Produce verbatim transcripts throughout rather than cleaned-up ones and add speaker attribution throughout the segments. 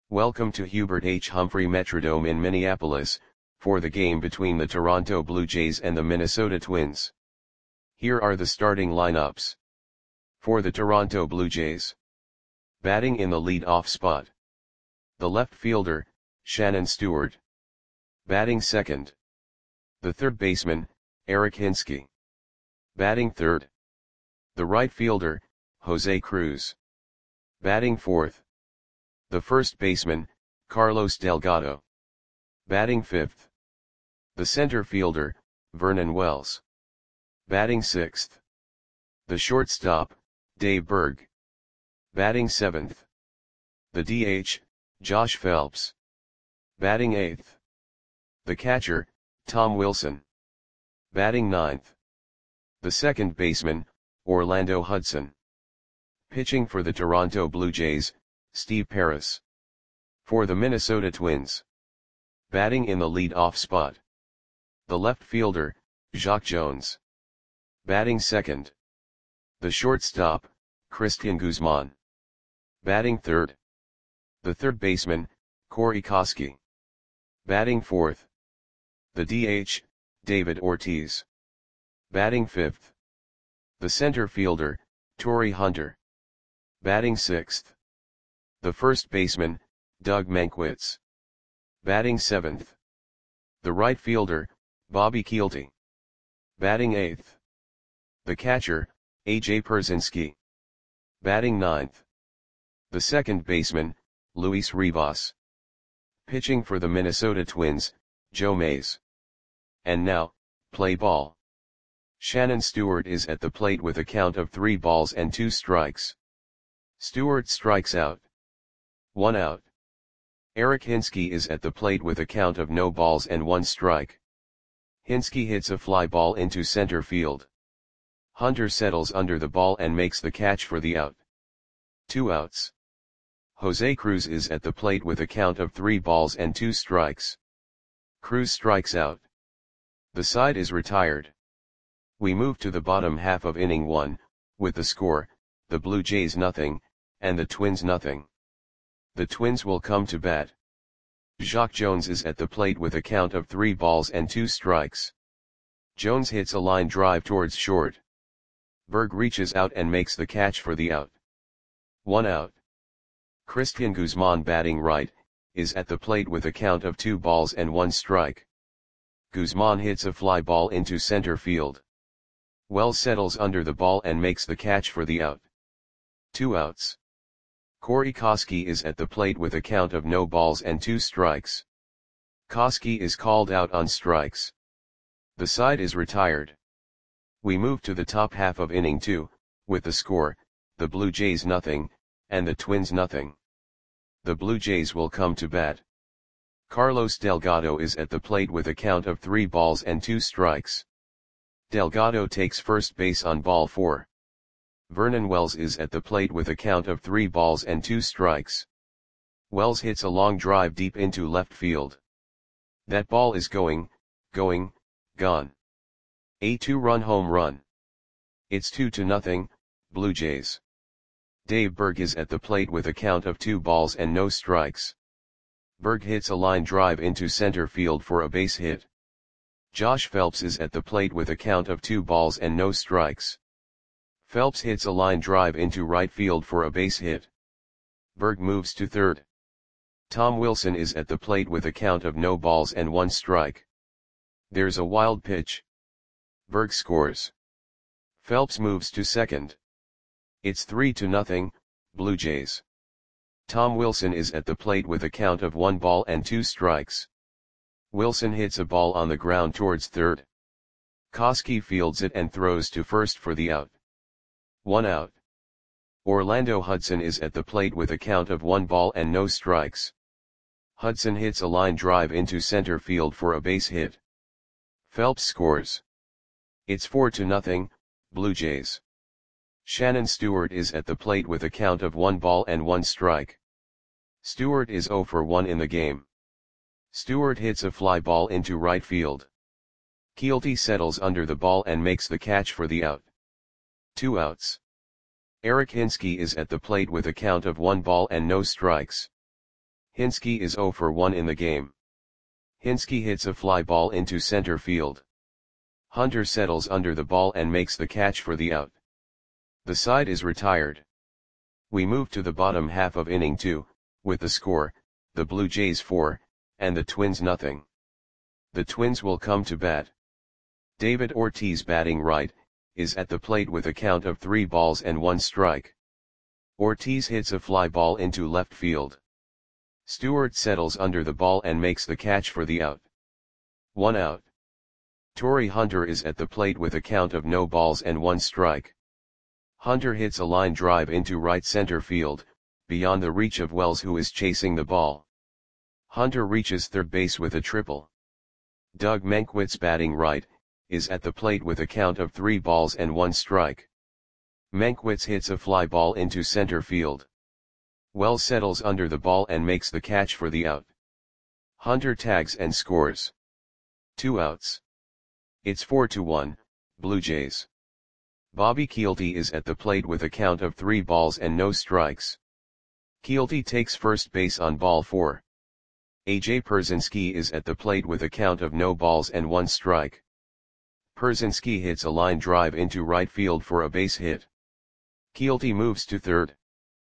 Speaker 1: Welcome to Hubert H. Humphrey Metrodome in Minneapolis, for the game between the Toronto Blue Jays and the Minnesota Twins. Here are the starting lineups. For the Toronto Blue Jays. Batting in the lead-off spot. The left fielder, Shannon Stewart. Batting second. The third baseman, Eric Hinske. Batting third. The right fielder, Jose Cruz. Batting fourth. The first baseman, Carlos Delgado. Batting fifth. The center fielder, Vernon Wells. Batting sixth. The shortstop, Dave Berg. Batting seventh. The D H, Josh Phelps. Batting eighth. The catcher, Tom Wilson. Batting ninth. The second baseman, Orlando Hudson. Pitching for the Toronto Blue Jays, Steve Pearce. For the Minnesota Twins. Batting in the lead-off spot. The left fielder, Jacque Jones. Batting second. The shortstop, Cristian Guzman. Batting third. The third baseman, Corey Koskie. Batting fourth. The D H, David Ortiz. Batting fifth. The center fielder, Torii Hunter. Batting sixth. The first baseman, Doug Mankiewicz. Batting seventh. The right fielder, Bobby Kielty. Batting eighth. The catcher, A J Pierzynski. Batting ninth. The second baseman, Luis Rivas. Pitching for the Minnesota Twins, Joe Mays. And now, play ball. Shannon Stewart is at the plate with a count of three balls and two strikes. Stewart strikes out. One out. Eric Hinske is at the plate with a count of no balls and one strike. Hinske hits a fly ball into center field. Hunter settles under the ball and makes the catch for the out. Two outs. Jose Cruz is at the plate with a count of three balls and two strikes. Cruz strikes out. The side is retired. We move to the bottom half of inning one, with the score, the Blue Jays nothing, and the Twins nothing. The Twins will come to bat. Jacque Jones is at the plate with a count of three balls and two strikes. Jones hits a line drive towards short. Berg reaches out and makes the catch for the out. One out. Cristian Guzman, batting right, is at the plate with a count of two balls and one strike. Guzman hits a fly ball into center field. Wells settles under the ball and makes the catch for the out. Two outs. Corey Koskie is at the plate with a count of no balls and two strikes. Koskie is called out on strikes. The side is retired. We move to the top half of inning two, with the score, the Blue Jays nothing, and the Twins nothing. The Blue Jays will come to bat. Carlos Delgado is at the plate with a count of three balls and two strikes. Delgado takes first base on ball four. Vernon Wells is at the plate with a count of three balls and two strikes. Wells hits a long drive deep into left field. That ball is going, going, gone. A two-run home run. It's two to nothing, Blue Jays. Dave Berg is at the plate with a count of two balls and no strikes. Berg hits a line drive into center field for a base hit. Josh Phelps is at the plate with a count of two balls and no strikes. Phelps hits a line drive into right field for a base hit. Berg moves to third. Tom Wilson is at the plate with a count of no balls and one strike. There's a wild pitch. Berg scores. Phelps moves to second. It's three to nothing, Blue Jays. Tom Wilson is at the plate with a count of one ball and two strikes. Wilson hits a ball on the ground towards third. Koskie fields it and throws to first for the out. One out. Orlando Hudson is at the plate with a count of one ball and no strikes. Hudson hits a line drive into center field for a base hit. Phelps scores. It's four to nothing, Blue Jays. Shannon Stewart is at the plate with a count of one ball and one strike. Stewart is zero for one in the game. Stewart hits a fly ball into right field. Kielty settles under the ball and makes the catch for the out. Two outs. Eric Hinske is at the plate with a count of one ball and no strikes. Hinske is zero for one in the game. Hinske hits a fly ball into center field. Hunter settles under the ball and makes the catch for the out. The side is retired. We move to the bottom half of inning two, with the score, the Blue Jays four, and the Twins nothing. The Twins will come to bat. David Ortiz, batting right, is at the plate with a count of three balls and one strike. Ortiz hits a fly ball into left field. Stewart settles under the ball and makes the catch for the out. One out. Torii Hunter is at the plate with a count of no balls and one strike. Hunter hits a line drive into right center field, beyond the reach of Wells, who is chasing the ball. Hunter reaches third base with a triple. Doug Mankiewicz, batting right, is at the plate with a count of three balls and one strike. Mankiewicz hits a fly ball into center field. Wells settles under the ball and makes the catch for the out. Hunter tags and scores. Two outs. It's four to one, Blue Jays. Bobby Kielty is at the plate with a count of three balls and no strikes. Kielty takes first base on ball four. A J Pierzynski is at the plate with a count of no balls and one strike. Pierzynski hits a line drive into right field for a base hit. Kielty moves to third.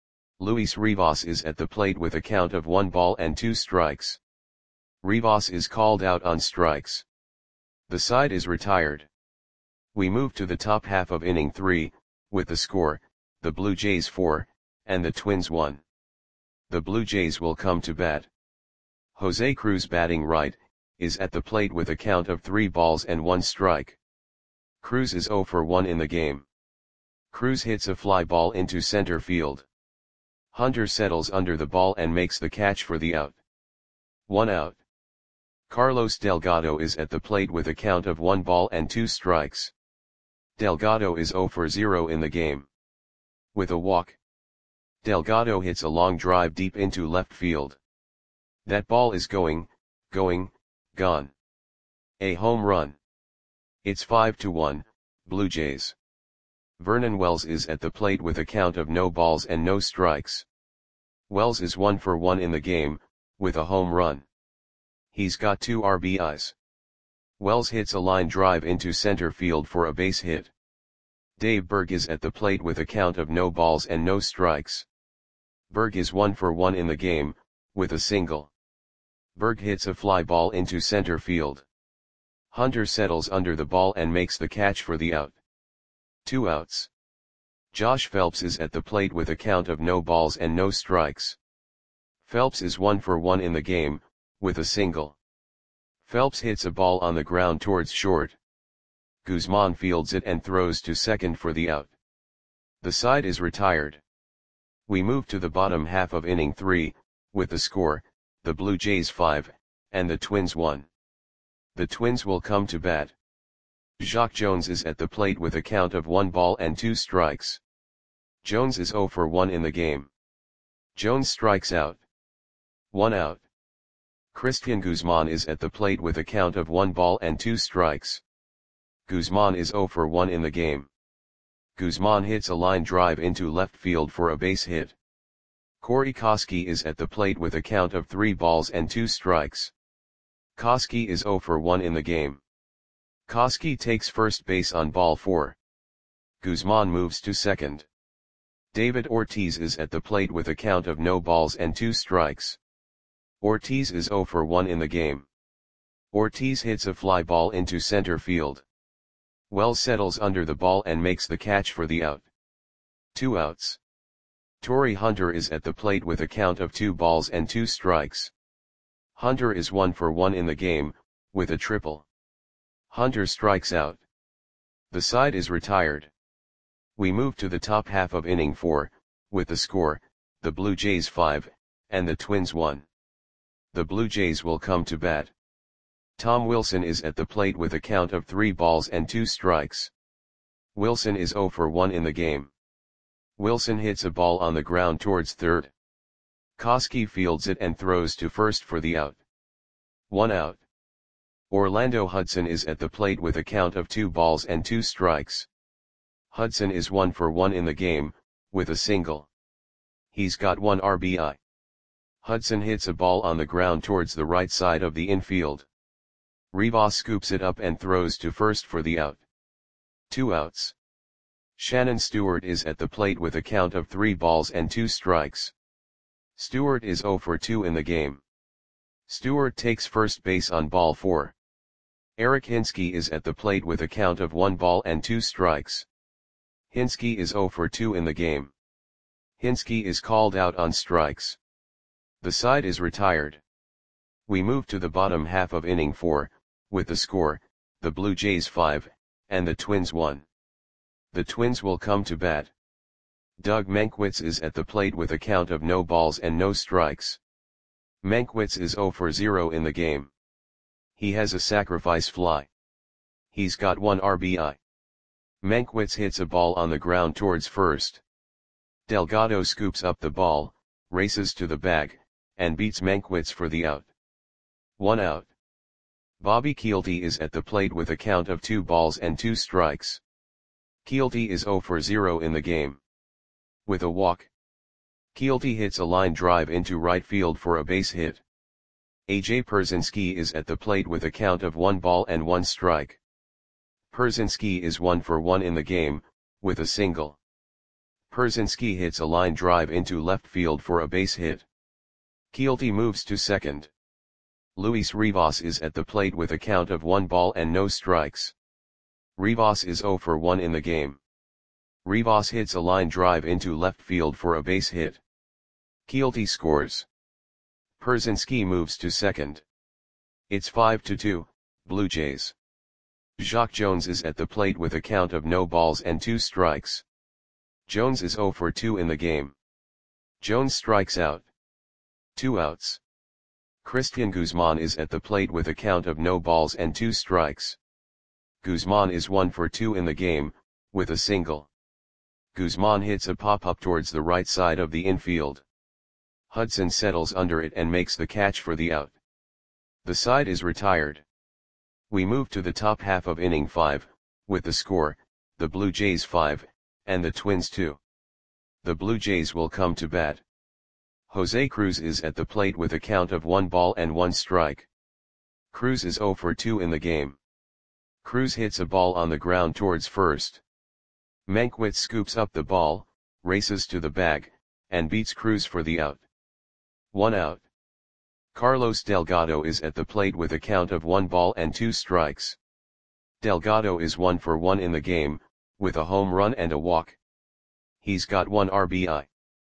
Speaker 1: Luis Rivas is at the plate with a count of one ball and two strikes. Rivas is called out on strikes. The side is retired. We move to the top half of inning three, with the score, the Blue Jays four, and the Twins one. The Blue Jays will come to bat. Jose Cruz, batting right, is at the plate with a count of three balls and one strike. Cruz is zero for one in the game. Cruz hits a fly ball into center field. Hunter settles under the ball and makes the catch for the out. One out. Carlos Delgado is at the plate with a count of one ball and two strikes. Delgado is zero for zero in the game. With a walk, Delgado hits a long drive deep into left field. That ball is going, going, gone. A home run. It's five to one, Blue Jays. Vernon Wells is at the plate with a count of no balls and no strikes. Wells is one for one in the game, with a home run. He's got two R B Is. Wells hits a line drive into center field for a base hit. Dave Berg is at the plate with a count of no balls and no strikes. Berg is one for one in the game, with a single. Berg hits a fly ball into center field. Hunter settles under the ball and makes the catch for the out. Two outs. Josh Phelps is at the plate with a count of no balls and no strikes. Phelps is one for one in the game, with a single. Phelps hits a ball on the ground towards short. Guzman fields it and throws to second for the out. The side is retired. We move to the bottom half of inning three, with the score, the Blue Jays five, and the Twins one. The Twins will come to bat. Jacque Jones is at the plate with a count of one ball and two strikes. Jones is zero for one in the game. Jones strikes out. One out. Christian Guzman is at the plate with a count of one ball and two strikes. Guzman is zero for one in the game. Guzman hits a line drive into left field for a base hit. Corey Koskie is at the plate with a count of three balls and two strikes. Koskie is zero for one in the game. Koskie takes first base on ball four. Guzman moves to second. David Ortiz is at the plate with a count of no balls and two strikes. Ortiz is zero for one in the game. Ortiz hits a fly ball into center field. Wells settles under the ball and makes the catch for the out. Two outs. Torii Hunter is at the plate with a count of two balls and two strikes. Hunter is one for one in the game, with a triple. Hunter strikes out. The side is retired. We move to the top half of inning four, with the score, the Blue Jays five, and the Twins one. The Blue Jays will come to bat. Tom Wilson is at the plate with a count of three balls and two strikes. Wilson is zero for one in the game. Wilson hits a ball on the ground towards third. Koskie fields it and throws to first for the out. One out. Orlando Hudson is at the plate with a count of two balls and two strikes. Hudson is one for one in the game, with a single. He's got one R B I. Hudson hits a ball on the ground towards the right side of the infield. Rivas scoops it up and throws to first for the out. Two outs. Shannon Stewart is at the plate with a count of three balls and two strikes. Stewart is oh for two in the game. Stewart takes first base on ball four. Eric Hinske is at the plate with a count of one ball and two strikes. Hinske is oh for two in the game. Hinske is called out on strikes. The side is retired. We move to the bottom half of inning four, with the score, the Blue Jays five, and the Twins one. The Twins will come to bat. Doug Mankiewicz is at the plate with a count of no balls and no strikes. Mankiewicz is oh for zero in the game. He has a sacrifice fly. He's got one R B I. Mankiewicz hits a ball on the ground towards first. Delgado scoops up the ball, races to the bag, and beats Mankiewicz for the out. One out. Bobby Kielty is at the plate with a count of two balls and two strikes. Kielty is oh for zero in the game. With a walk. Kielty hits a line drive into right field for a base hit. A J Pierzynski is at the plate with a count of one ball and one strike. Pierzynski is one for one in the game, with a single. Pierzynski hits a line drive into left field for a base hit. Kielty moves to second. Luis Rivas is at the plate with a count of one ball and no strikes. Rivas is oh for one in the game. Rivas hits a line drive into left field for a base hit. Kielty scores. Pierzynski moves to second. It's five to two, Blue Jays. Jacque Jones is at the plate with a count of no balls and two strikes. Jones is oh for two in the game. Jones strikes out. Two outs. Christian Guzman is at the plate with a count of no balls and two strikes. Guzman is one for two in the game, with a single. Guzman hits a pop-up towards the right side of the infield. Hudson settles under it and makes the catch for the out. The side is retired. We move to the top half of inning five, with the score, the Blue Jays five, and the Twins two. The Blue Jays will come to bat. Jose Cruz is at the plate with a count of one ball and one strike. Cruz is oh for two in the game. Cruz hits a ball on the ground towards first. Mankiewicz scoops up the ball, races to the bag, and beats Cruz for the out. One out. Carlos Delgado is at the plate with a count of one ball and two strikes. Delgado is one for one in the game, with a home run and a walk. He's got one R B I.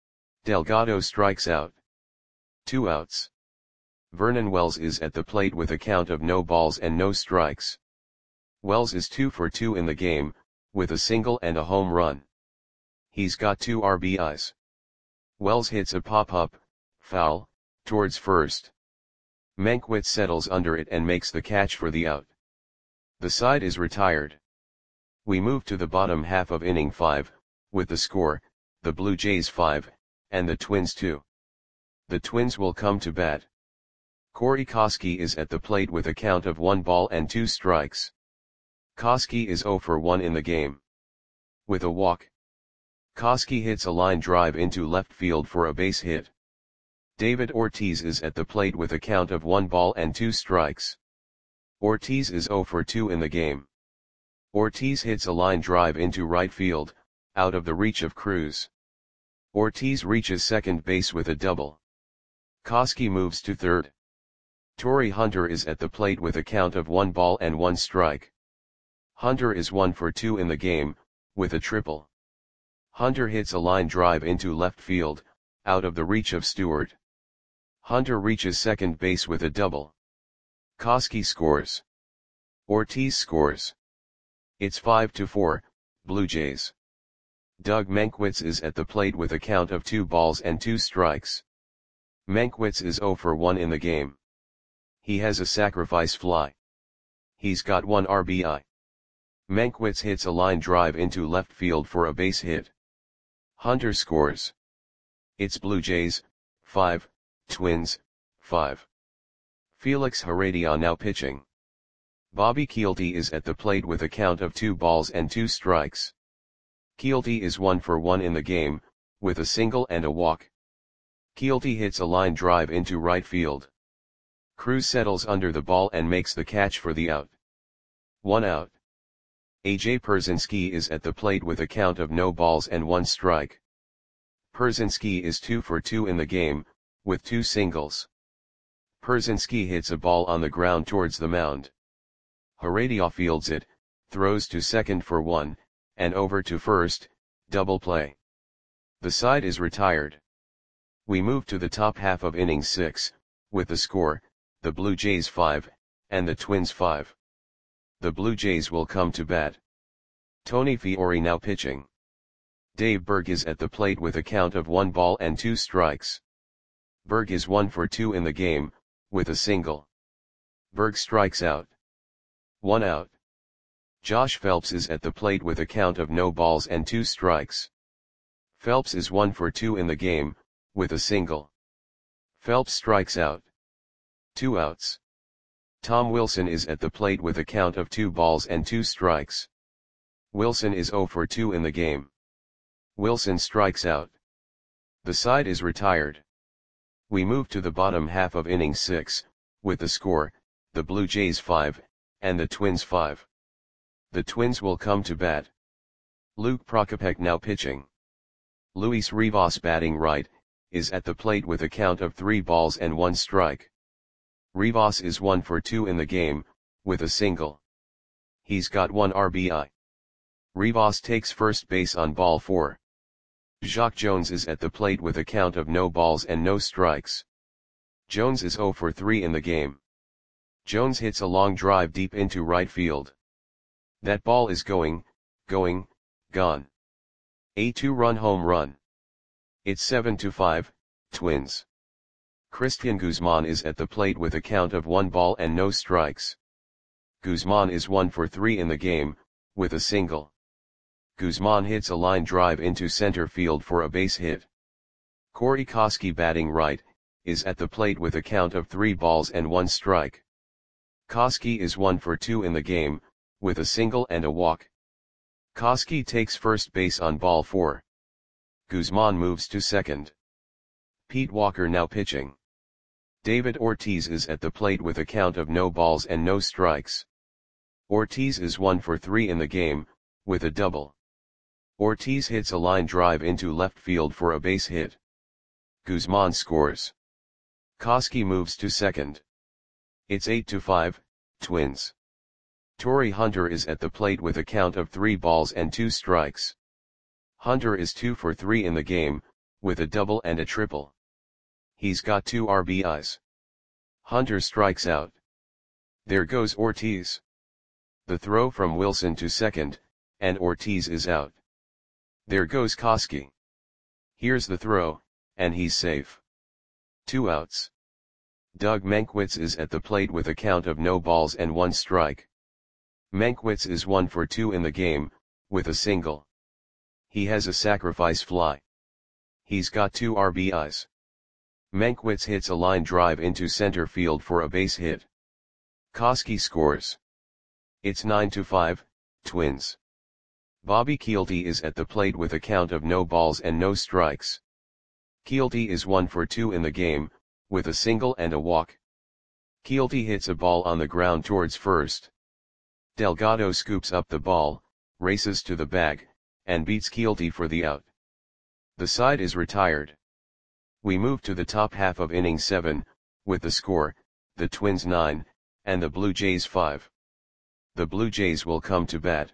Speaker 1: Delgado strikes out. Two outs. Vernon Wells is at the plate with a count of no balls and no strikes. Wells is two for two in the game, with a single and a home run. He's got two R B Is. Wells hits a pop-up, foul, towards first. Mankiewicz settles under it and makes the catch for the out. The side is retired. We move to the bottom half of inning five, with the score, the Blue Jays five, and the Twins two. The Twins will come to bat. Corey Koskie is at the plate with a count of one ball and two strikes. Koskie is oh for one in the game. With a walk. Koskie hits a line drive into left field for a base hit. David Ortiz is at the plate with a count of one ball and two strikes. Ortiz is oh for two in the game. Ortiz hits a line drive into right field, out of the reach of Cruz. Ortiz reaches second base with a double. Koskie moves to third. Torrey Hunter is at the plate with a count of one ball and one strike. Hunter is one for two in the game, with a triple. Hunter hits a line drive into left field, out of the reach of Stewart. Hunter reaches second base with a double. Koskie scores. Ortiz scores. It's five to four, Blue Jays. Doug Mankiewicz is at the plate with a count of two balls and two strikes. Mankiewicz is oh for one in the game. He has a sacrifice fly. He's got one R B I. Mankiewicz hits a line drive into left field for a base hit. Hunter scores. It's Blue Jays, five, Twins, five. Felix Heredia now pitching. Bobby Kielty is at the plate with a count of two balls and two strikes. Kielty is one for one in the game, with a single and a walk. Keelty hits a line drive into right field. Cruz settles under the ball and makes the catch for the out. One out. A J Pierzynski is at the plate with a count of no balls and one strike. Pierzynski is two for two in the game, with two singles. Pierzynski hits a ball on the ground towards the mound. Heredia fields it, throws to second for one, and over to first, double play. The side is retired. We move to the top half of inning six, with the score, the Blue Jays five, and the Twins five. The Blue Jays will come to bat. Tony Fiore now pitching. Dave Berg is at the plate with a count of one ball and two strikes. Berg is one for two in the game, with a single. Berg strikes out. One out. Josh Phelps is at the plate with a count of no balls and two strikes. Phelps is one for two in the game, with a single. Phelps strikes out. Two outs. Tom Wilson is at the plate with a count of two balls and two strikes. Wilson is zero for two in the game. Wilson strikes out. The side is retired. We move to the bottom half of inning six, with the score, the Blue Jays five, and the Twins five. The Twins will come to bat. Luke Prokopek now pitching. Luis Rivas batting right, is at the plate with a count of three balls and one strike. Rivas is one for two in the game, with a single. He's got one R B I. Rivas takes first base on ball four. Jacque Jones is at the plate with a count of no balls and no strikes. Jones is zero for three in the game. Jones hits a long drive deep into right field. That ball is going, going, gone. A two-run home run. It's seven to five, Twins. Christian Guzman is at the plate with a count of one ball and no strikes. Guzman is one for three in the game, with a single. Guzman hits a line drive into center field for a base hit. Corey Koskie batting right, is at the plate with a count of three balls and one strike. Koskie is one for two in the game, with a single and a walk. Koskie takes first base on ball four. Guzman moves to second. Pete Walker now pitching. David Ortiz is at the plate with a count of no balls and no strikes. Ortiz is one for three in the game, with a double. Ortiz hits a line drive into left field for a base hit. Guzman scores. Koskie moves to second. It's eight to five, Twins. Torii Hunter is at the plate with a count of three balls and two strikes. Hunter is two for three in the game, with a double and a triple. He's got two R B Is. Hunter strikes out. There goes Ortiz. The throw from Wilson to second, and Ortiz is out. There goes Koskie. Here's the throw, and he's safe. Two outs. Doug Mankiewicz is at the plate with a count of no balls and one strike. Mankiewicz is one for two in the game, with a single. He has a sacrifice fly. He's got two R B Is. Mankiewicz hits a line drive into center field for a base hit. Koskie scores. It's nine to five, Twins. Bobby Keelty is at the plate with a count of no balls and no strikes. Keelty is one for two in the game, with a single and a walk. Keelty hits a ball on the ground towards first. Delgado scoops up the ball, races to the bag, and beats Keelty for the out. The side is retired. We move to the top half of inning seven, with the score, the Twins nine, and the Blue Jays five. The Blue Jays will come to bat.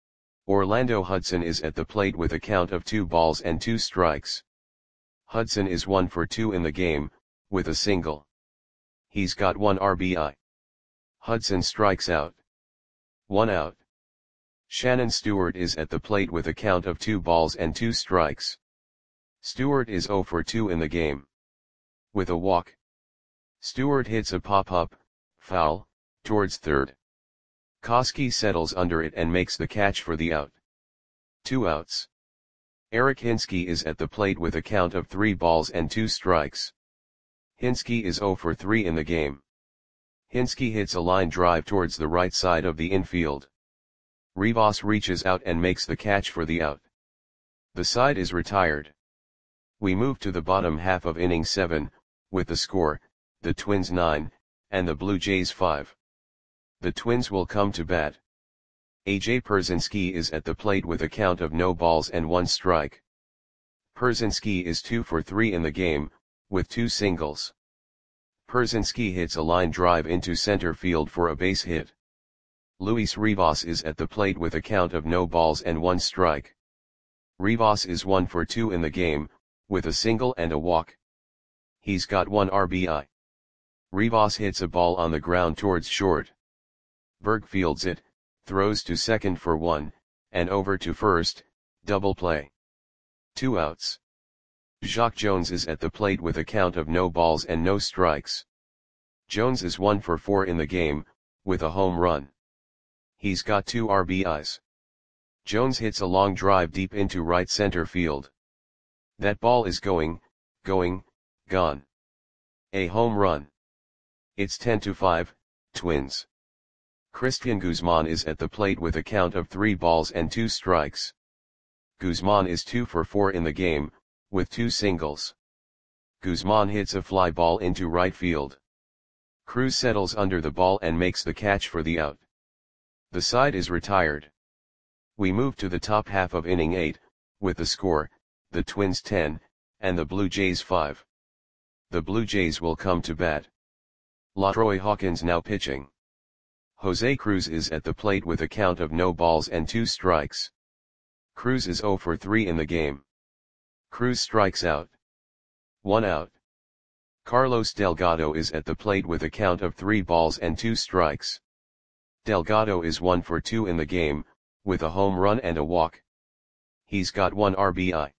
Speaker 1: Orlando Hudson is at the plate with a count of two balls and two strikes. Hudson is one for two in the game, with a single. He's got one R B I. Hudson strikes out. One out. Shannon Stewart is at the plate with a count of two balls and two strikes. Stewart is zero for two in the game. With a walk. Stewart hits a pop-up, foul, towards third. Koskie settles under it and makes the catch for the out. Two outs. Eric Hinske is at the plate with a count of three balls and two strikes. Hinske is zero for three in the game. Hinske hits a line drive towards the right side of the infield. Rivas reaches out and makes the catch for the out. The side is retired. We move to the bottom half of inning seven, with the score, the Twins nine, and the Blue Jays five. The Twins will come to bat. A J Pierzynski is at the plate with a count of no balls and one strike. Pierzynski is two for three in the game, with two singles. Pierzynski hits a line drive into center field for a base hit. Luis Rivas is at the plate with a count of no balls and one strike. Rivas is one for two in the game, with a single and a walk. He's got one R B I. Rivas hits a ball on the ground towards short. Berg fields it, throws to second for one, and over to first, double play. Two outs. Jacque Jones is at the plate with a count of no balls and no strikes. Jones is one for four in the game, with a home run. He's got two R B Is. Jones hits a long drive deep into right center field. That ball is going, going, gone. A home run. It's ten to five, Twins. Cristian Guzman is at the plate with a count of three balls and two strikes. Guzman is two for four in the game, with two singles. Guzman hits a fly ball into right field. Cruz settles under the ball and makes the catch for the out. The side is retired. We move to the top half of inning eight, with the score, the Twins ten, and the Blue Jays five. The Blue Jays will come to bat. LaTroy Hawkins now pitching. Jose Cruz is at the plate with a count of no balls and two strikes. Cruz is zero for three in the game. Cruz strikes out. One out. Carlos Delgado is at the plate with a count of three balls and two strikes. Delgado is one for two in the game, with a home run and a walk. He's got one R B I.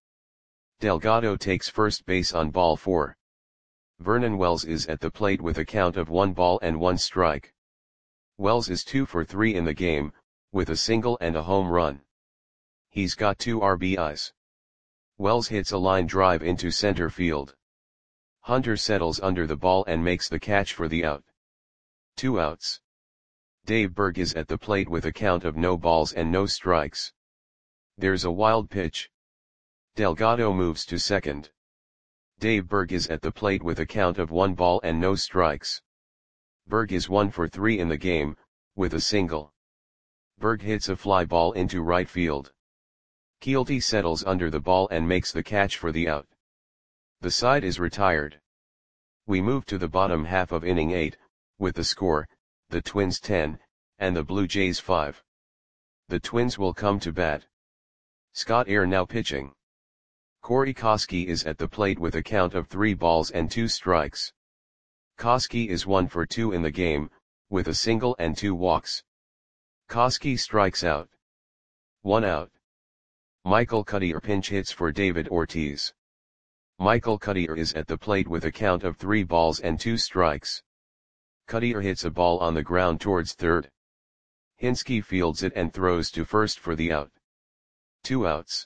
Speaker 1: Delgado takes first base on ball four. Vernon Wells is at the plate with a count of one ball and one strike. Wells is two for three in the game, with a single and a home run. He's got two R B Is. Wells hits a line drive into center field. Hunter settles under the ball and makes the catch for the out. Two outs. Dave Berg is at the plate with a count of no balls and no strikes. There's a wild pitch. Delgado moves to second. Dave Berg is at the plate with a count of one ball and no strikes. Berg is one for three in the game, with a single. Berg hits a fly ball into right field. Keelty settles under the ball and makes the catch for the out. The side is retired. We move to the bottom half of inning eight, with the score, the Twins ten, and the Blue Jays five. The Twins will come to bat. Scott Air now pitching. Corey Koskie is at the plate with a count of three balls and two strikes. Koskie is one for two in the game, with a single and two walks. Koskie strikes out. One out. Michael Cuddyer pinch hits for David Ortiz. Michael Cuddyer is at the plate with a count of three balls and two strikes. Cuddyer hits a ball on the ground towards third. Hinske fields it and throws to first for the out. Two outs.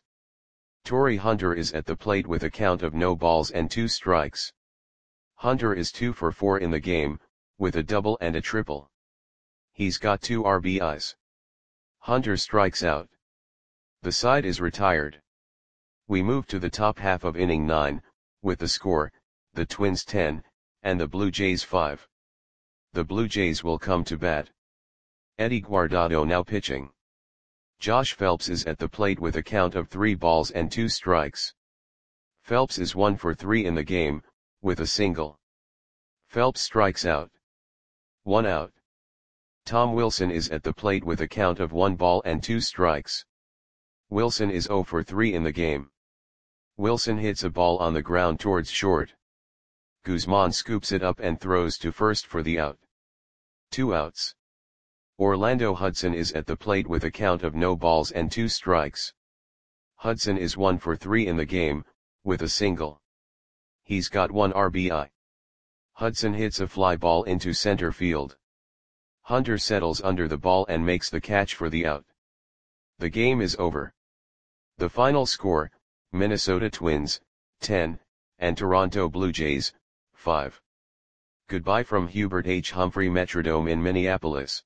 Speaker 1: Torii Hunter is at the plate with a count of no balls and two strikes. Hunter is two for four in the game, with a double and a triple. He's got two R B Is. Hunter strikes out. The side is retired. We move to the top half of inning nine, with the score, the Twins ten, and the Blue Jays five. The Blue Jays will come to bat. Eddie Guardado now pitching. Josh Phelps is at the plate with a count of three balls and two strikes. Phelps is one for three in the game, with a single. Phelps strikes out. One out. Tom Wilson is at the plate with a count of one ball and two strikes. Wilson is zero for three in the game. Wilson hits a ball on the ground towards short. Guzman scoops it up and throws to first for the out. Two outs. Orlando Hudson is at the plate with a count of no balls and two strikes. Hudson is one for three in the game, with a single. He's got one R B I. Hudson hits a fly ball into center field. Hunter settles under the ball and makes the catch for the out. The game is over. The final score, Minnesota Twins, ten, and Toronto Blue Jays, five. Goodbye from Hubert H. Humphrey Metrodome in Minneapolis.